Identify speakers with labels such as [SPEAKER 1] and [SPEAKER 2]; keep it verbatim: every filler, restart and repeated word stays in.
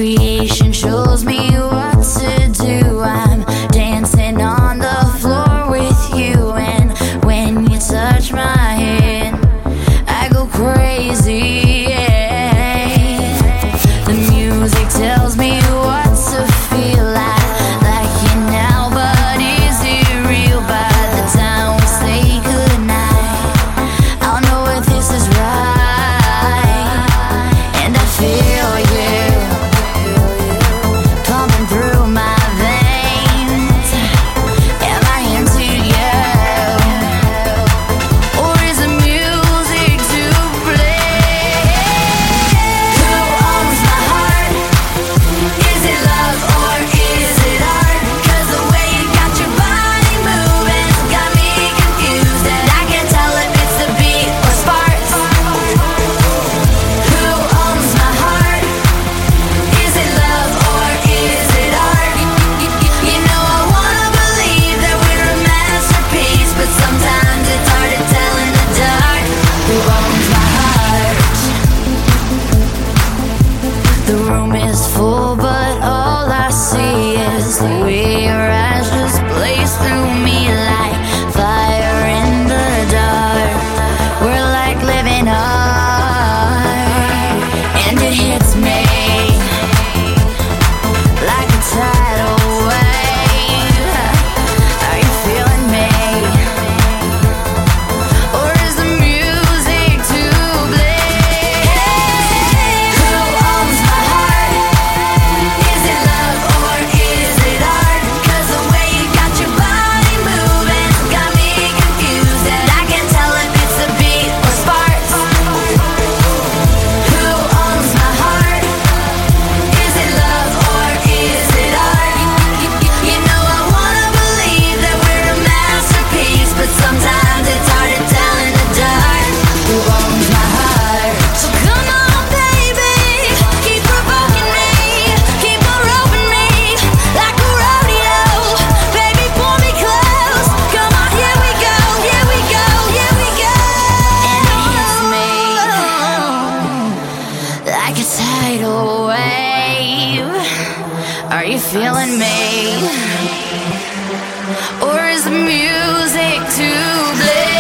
[SPEAKER 1] Creation shows me what to do. I'm dancing on the floor with you, and when you touch my hand, I go crazy. Yeah. The music tells me what to feel like, like you now, but is it real? By the time we say goodnight, I'll know if this is right, and I feel you pumping through my veins. Am I into you, or is the music to blame? Who owns my heart? Is it love or is it art? 'Cause the way you got your body moving got me confused, and I can't tell if it's the beat or sparks. Who owns my heart? Is it love or is it art? You know I wanna believe that we're a masterpiece, but sometimes it's hard to tell in the dark. Who owns my heart? The room is full, but all I see is the way your eyes just blaze through me like fire in the dark. We're like living art, and it hits me like a tidal wave. Are you feeling me, or is the music to blame? Who owns my heart? Is it love or is it art? 'Cause the way you got your body moving got me confused, and I can't tell if it's the beat or sparks. Who owns my heart? Is it love or is it art? You know I wanna believe that we're a masterpiece, but sometimes it's hard to tell in the dark. Who owns my heart? So come on, baby, keep provoking me, keep on roping me like a rodeo. Baby, pull me close. Come on, here we go, here we go, here we go. And it hits me like a tidal wave. Are you feeling me, or is the music too blame?